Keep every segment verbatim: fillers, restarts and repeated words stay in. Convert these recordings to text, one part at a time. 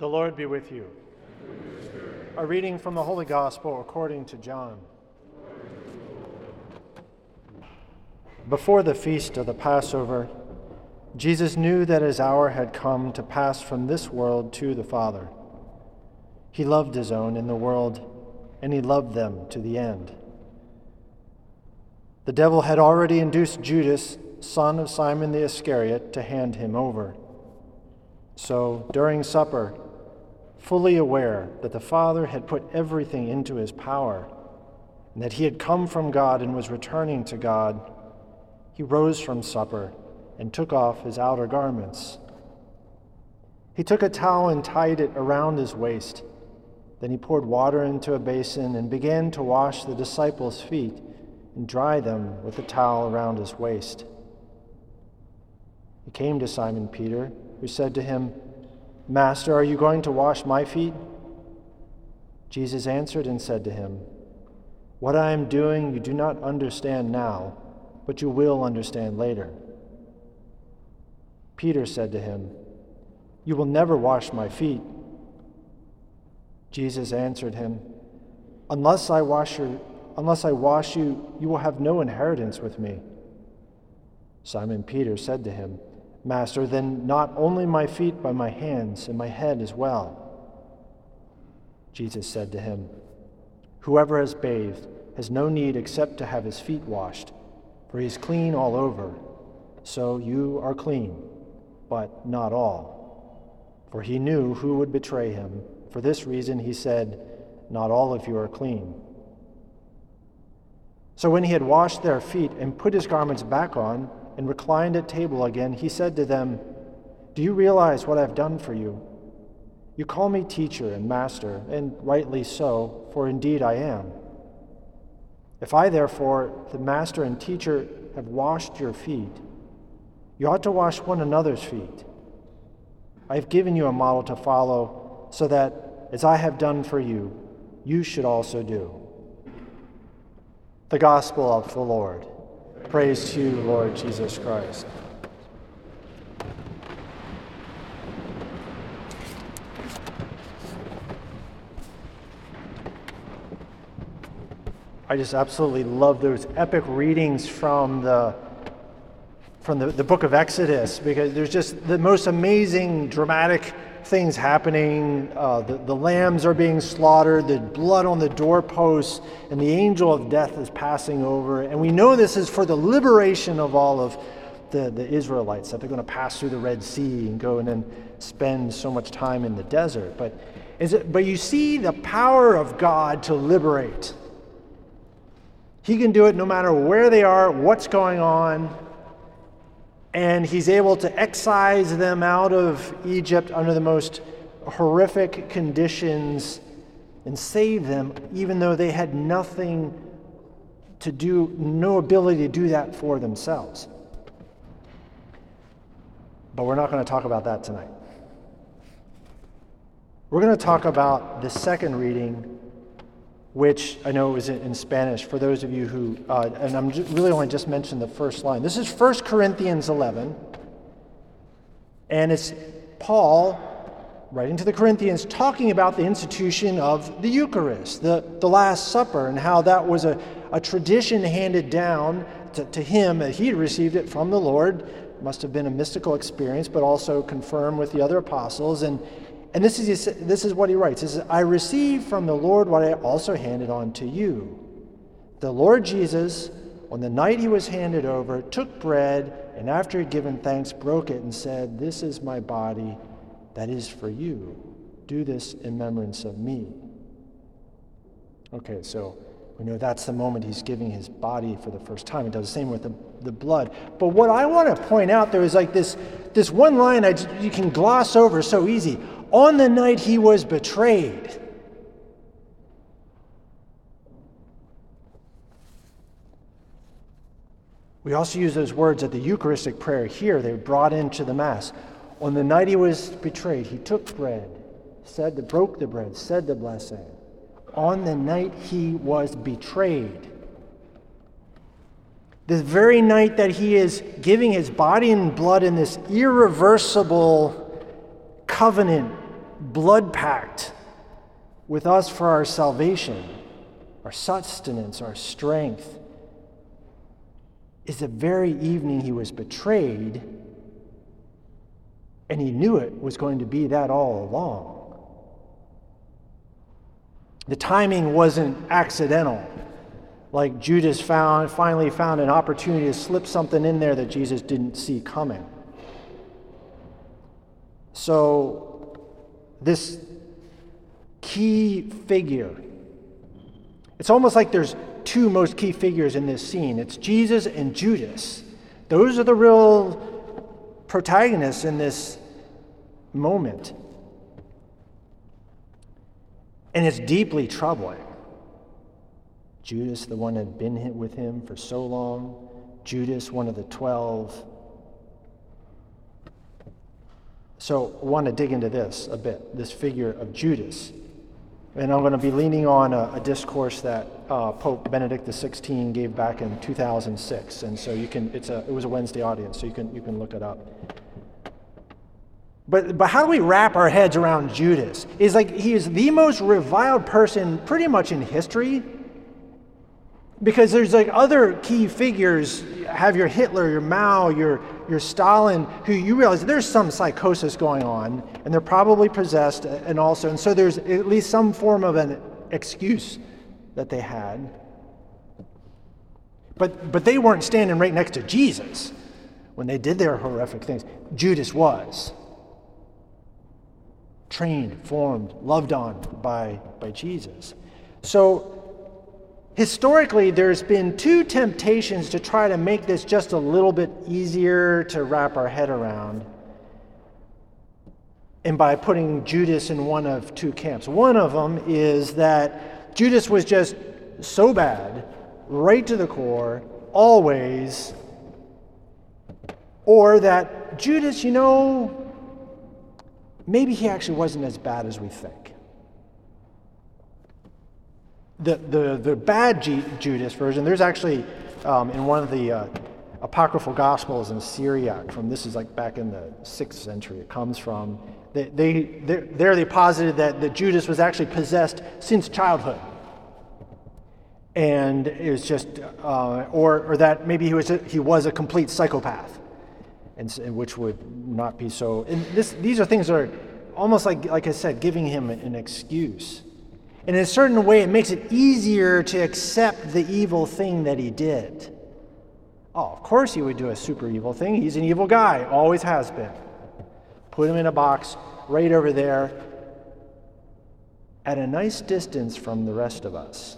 The Lord be with you. A reading from the Holy Gospel according to John. Before the feast of the Passover, Jesus knew that his hour had come to pass from this world to the Father. He loved his own in the world, and he loved them to the end. The devil had already induced Judas, son of Simon the Iscariot, to hand him over. So, during supper, fully aware that the Father had put everything into his power, and that he had come from God and was returning to God, he rose from supper and took off his outer garments. He took a towel and tied it around his waist. Then he poured water into a basin and began to wash the disciples' feet and dry them with the towel around his waist. He came to Simon Peter, who said to him, "Master, are you going to wash my feet?" Jesus answered and said to him, "What I am doing you do not understand now, but you will understand later." Peter said to him, "You will never wash my feet." Jesus answered him, Unless I wash your, unless I wash you, you will have no inheritance with me." Simon Peter said to him, "Master, then not only my feet, but my hands and my head as well." Jesus said to him, "Whoever has bathed has no need except to have his feet washed, for he is clean all over. So you are clean, but not all." For he knew who would betray him. For this reason he said, "Not all of you are clean." So when he had washed their feet and put his garments back on and reclined at table again, he said to them, "Do you realize what I have done for you? You call me teacher and master, and rightly so, for indeed I am. If I, therefore, the master and teacher, have washed your feet, you ought to wash one another's feet. I have given you a model to follow, so that, as I have done for you, you should also do." The Gospel of the Lord. Praise to you, Lord Jesus Christ. I just absolutely love those epic readings from the from the, the book of Exodus, because there's just the most amazing dramatic things happening. Uh, the, the lambs are being slaughtered, the blood on the doorposts, and the angel of death is passing over. And we know this is for the liberation of all of the, the Israelites, that they're going to pass through the Red Sea and go and then spend so much time in the desert. But, is it, but you see the power of God to liberate. He can do it no matter where they are, what's going on. And he's able to excise them out of Egypt under the most horrific conditions and save them, even though they had nothing to do, no ability to do that for themselves. But we're not going to talk about that tonight. We're going to talk about the second reading, which I know is in Spanish for those of you who, uh, and I'm really only just mentioned the first line. This is First Corinthians eleven, and it's Paul writing to the Corinthians talking about the institution of the Eucharist, the, the Last Supper, and how that was a, a tradition handed down to, to him, that he had received it from the Lord. It must have been a mystical experience, but also confirmed with the other apostles. And And this is this is what he writes. He says, "I received from the Lord what I also handed on to you. The Lord Jesus, on the night he was handed over, took bread, and after he had given thanks, broke it and said, 'This is my body that is for you. Do this in remembrance of me.'" Okay, so we know that's the moment he's giving his body for the first time. He does the same with the, the blood. But what I want to point out, there is like this, this one line I just, you can gloss over so easy. On the night he was betrayed. We also use those words at the Eucharistic prayer here. They were brought into the Mass. On the night he was betrayed, he took bread, said, the, broke the bread, said the blessing. On the night he was betrayed. The very night that he is giving his body and blood in this irreversible covenant blood pact with us for our salvation, our sustenance, our strength, is the very evening he was betrayed, and he knew it was going to be that all along. The timing wasn't accidental, like Judas found finally found an opportunity to slip something in there that Jesus didn't see coming. So this key figure, it's almost like there's two most key figures in this scene. It's Jesus and Judas. Those are the real protagonists in this moment. And it's deeply troubling. Judas, the one that had been with him for so long. Judas, one of the twelve. So I want to dig into this a bit, this figure of Judas. And I'm going to be leaning on a, a discourse that uh, Pope Benedict the sixteenth gave back in two thousand six. And so you can, it's a, it was a Wednesday audience, so you can, you can look it up. But, but how do we wrap our heads around Judas? It's like he is the most reviled person pretty much in history. Because there's like other key figures, have your Hitler, your Mao, your, your Stalin, who you realize there's some psychosis going on, and they're probably possessed, and also, and so there's at least some form of an excuse that they had. But, but they weren't standing right next to Jesus when they did their horrific things. Judas was. Trained, formed, loved on by, by Jesus. So, historically, there's been two temptations to try to make this just a little bit easier to wrap our head around. And by putting Judas in one of two camps. One of them is that Judas was just so bad, right to the core, always. Or that Judas, you know, maybe he actually wasn't as bad as we think. The, the, the bad G- Judas version, there's actually um, in one of the uh, apocryphal Gospels in Syriac, from this is like back in the sixth century it comes from, they, they, there they posited that, that Judas was actually possessed since childhood. And it was just, uh, or, or that maybe he was a, he was a complete psychopath, and which would not be so. And this, these are things that are almost like, like I said, giving him an excuse. And in a certain way, it makes it easier to accept the evil thing that he did. Oh, of course he would do a super evil thing. He's an evil guy, always has been. Put him in a box right over there at a nice distance from the rest of us.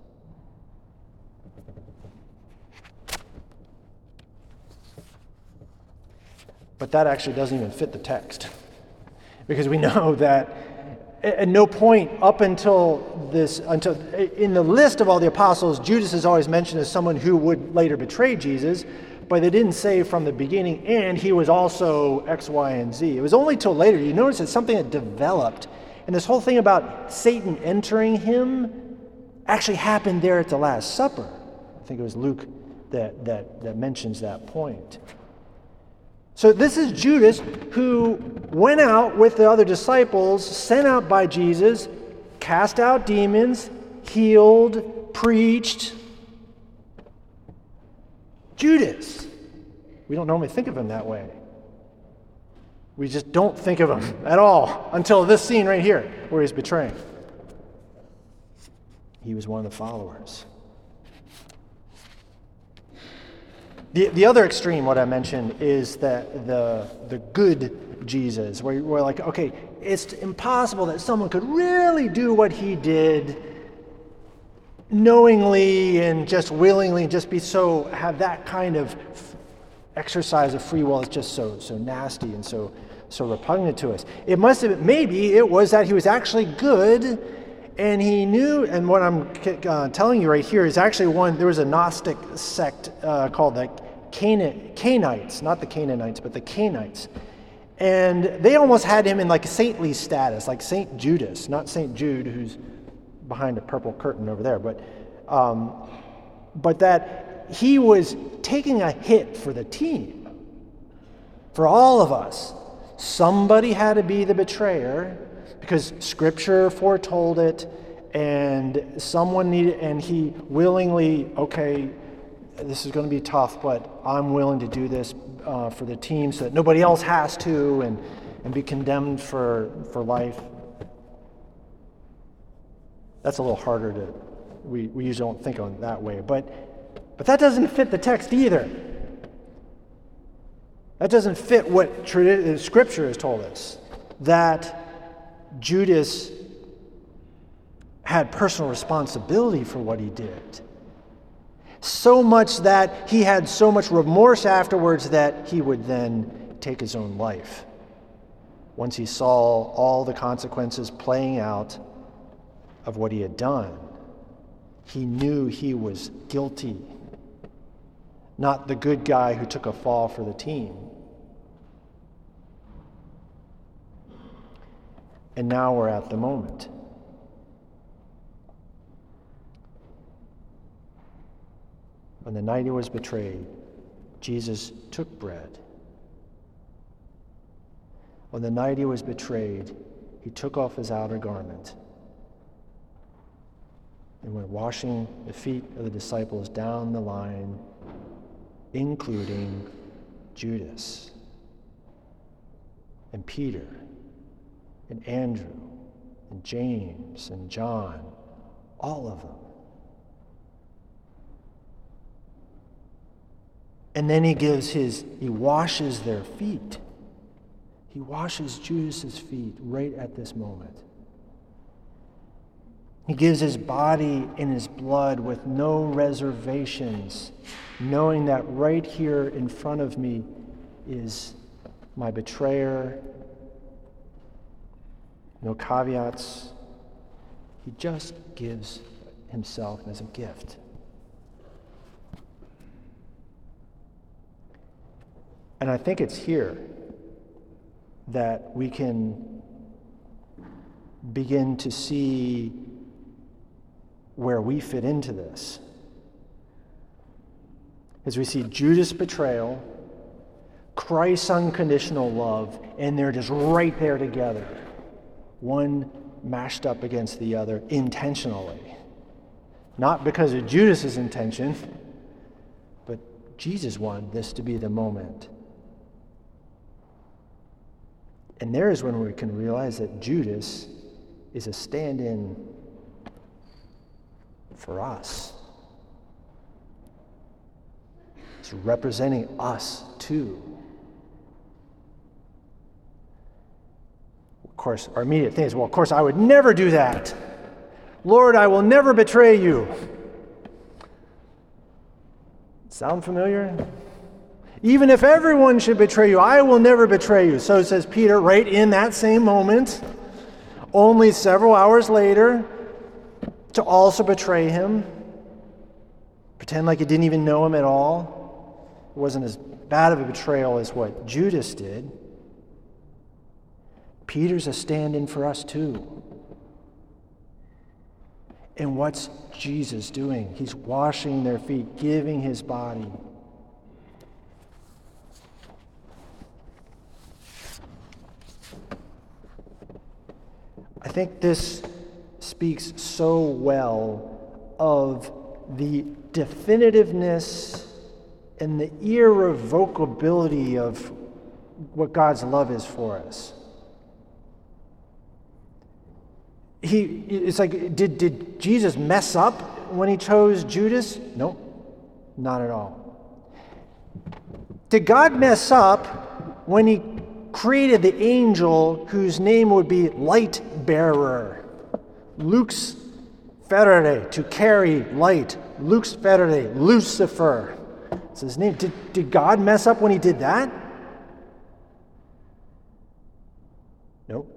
But that actually doesn't even fit the text. Because we know that at no point up until this, until in the list of all the apostles, Judas is always mentioned as someone who would later betray Jesus, but they didn't say from the beginning, and he was also X, Y, and Z. It was only till later. You notice it's something that developed. And this whole thing about Satan entering him actually happened there at the Last Supper. I think it was Luke that, that, that mentions that point. So this is Judas, who went out with the other disciples, sent out by Jesus, cast out demons, healed, preached. Judas. We don't normally think of him that way. We just don't think of him at all until this scene right here where he's betraying. He was one of the followers. The, the other extreme, what I mentioned, is that the the good Jesus, where we're like, okay, it's impossible that someone could really do what he did knowingly and just willingly, just be so, have that kind of exercise of free will. It's just so so nasty and so so repugnant to us. It must have been, maybe it was that he was actually good, and he knew, and what I'm uh, telling you right here is actually one, there was a Gnostic sect uh, called the Cana- Canaanites, not the Canaanites, but the Canaanites. And they almost had him in like a saintly status, like Saint Judas, not Saint Jude, who's behind a purple curtain over there, but um, but that he was taking a hit for the team, for all of us. Somebody had to be the betrayer. because Scripture foretold it, and someone needed, and he willingly, okay, this is going to be tough, but I'm willing to do this uh, for the team so that nobody else has to, and, and be condemned for, for life. That's a little harder to, we, we usually don't think of it that way, but, but that doesn't fit the text either. That doesn't fit what tradi- Scripture has told us, that Judas had personal responsibility for what he did. So much that he had so much remorse afterwards that he would then take his own life. Once he saw all the consequences playing out of what he had done, he knew he was guilty, not the good guy who took a fall for the team. And now we're at the moment. On the night he was betrayed, Jesus took bread. On the night he was betrayed, he took off his outer garment and went washing the feet of the disciples down the line, including Judas and Peter and Andrew and James and John, all of them. And then he gives his, he washes their feet. He washes Judas's feet right at this moment. He gives his body and his blood with no reservations, knowing that right here in front of me is my betrayer. No caveats. He just gives himself as a gift. And I think it's here that we can begin to see where we fit into this. As we see Judas' betrayal, Christ's unconditional love, and they're just right there together. One mashed up against the other intentionally. Not because of Judas's intention, but Jesus wanted this to be the moment. And there is when we can realize that Judas is a stand-in for us. It's representing us too. Of course, our immediate thing is, well, of course, I would never do that. Lord, I will never betray you. Sound familiar? Even if everyone should betray you, I will never betray you. So says Peter right in that same moment, only several hours later, to also betray him. Pretend like he didn't even know him at all. It wasn't as bad of a betrayal as what Judas did. Peter's a stand-in for us too. And what's Jesus doing? He's washing their feet, giving his body. I think this speaks so well of the definitiveness and the irrevocability of what God's love is for us. He, it's like, did, did Jesus mess up when he chose Judas? Nope, not at all. Did God mess up when he created the angel whose name would be light bearer? Lux ferere, to carry light. Lux ferere, Lucifer. It's his name. Did, did God mess up when he did that? Nope.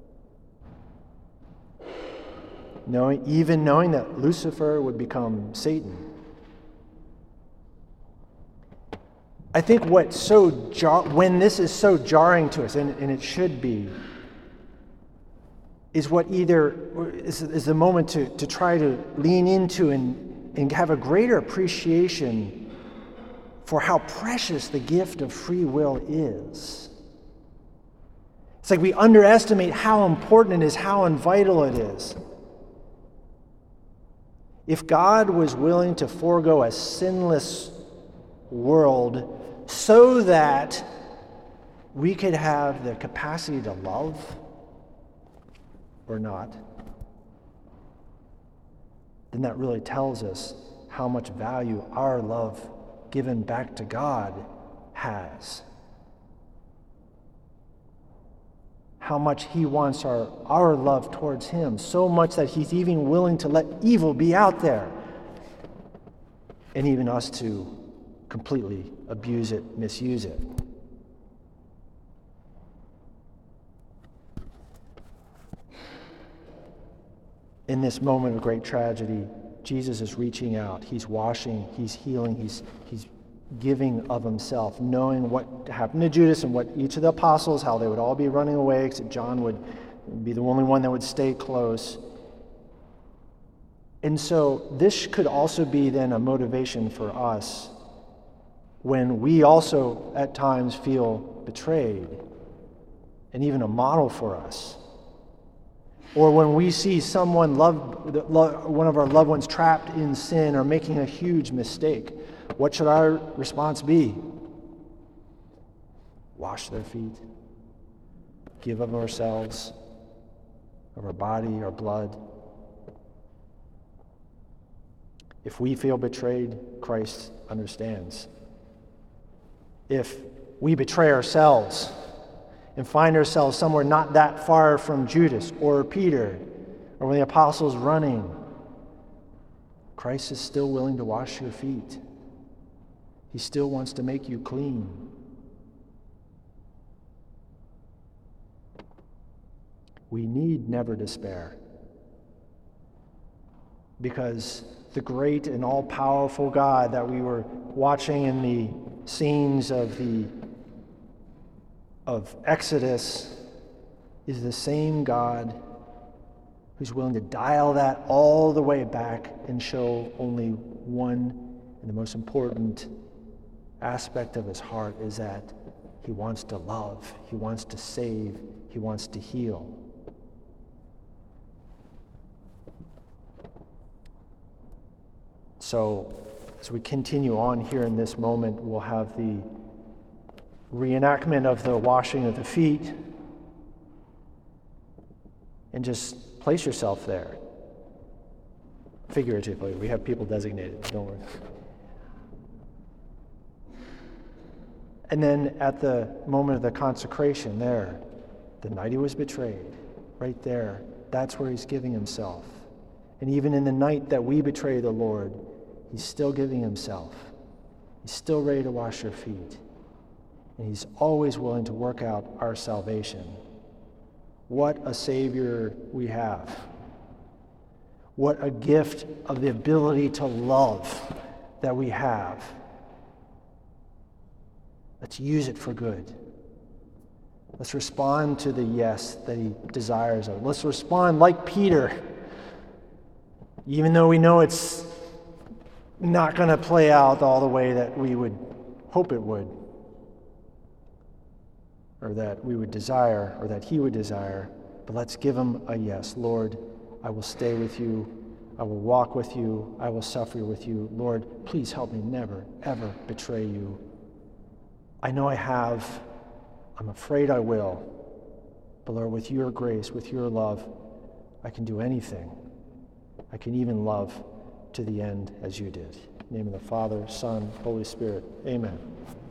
Knowing, even knowing that Lucifer would become Satan. I think what's so jar- when this is so jarring to us, and, and it should be, is what either is, is the moment to, to try to lean into and, and have a greater appreciation for how precious the gift of free will is. It's like we underestimate how important it is, how vital it is. If God was willing to forego a sinless world so that we could have the capacity to love or not, then that really tells us how much value our love given back to God has. How much he wants our, our love towards him, so much that he's even willing to let evil be out there, and even us to completely abuse it, misuse it. In this moment of great tragedy, Jesus is reaching out. He's washing, he's healing, he's, he's giving of himself, knowing what happened to Judas and what each of the apostles, how they would all be running away, except John would be the only one that would stay close. And so this could also be then a motivation for us when we also at times feel betrayed, and even a model for us. Or when we see someone, loved, one of our loved ones, trapped in sin or making a huge mistake, what should our response be? Wash their feet. Give of ourselves, of our body, our blood. If we feel betrayed, Christ understands. If we betray ourselves and find ourselves somewhere not that far from Judas or Peter or when the apostles running, Christ is still willing to wash your feet. He still wants to make you clean. We need never despair, because the great and all-powerful God that we were watching in the scenes of the of Exodus is the same God who's willing to dial that all the way back and show only one and the most important aspect of his heart is that he wants to love, he wants to save, he wants to heal. So as we continue on here in this moment, we'll have the reenactment of the washing of the feet, and just place yourself there. Figuratively, we have people designated, don't worry. And then at the moment of the consecration there, the night he was betrayed, right there, that's where he's giving himself. And even in the night that we betray the Lord, he's still giving himself. He's still ready to wash your feet. And he's always willing to work out our salvation. What a Savior we have. What a gift of the ability to love that we have. Let's use it for good. Let's respond to the yes that he desires of. Let's respond like Peter, even though we know it's not going to play out all the way that we would hope it would, or that we would desire, or that he would desire. But let's give him a yes. Lord, I will stay with you. I will walk with you. I will suffer with you. Lord, please help me never, ever betray you. I know I have. I'm afraid I will. But Lord, with your grace, with your love, I can do anything. I can even love to the end as you did. In the name of the Father, Son, Holy Spirit. Amen.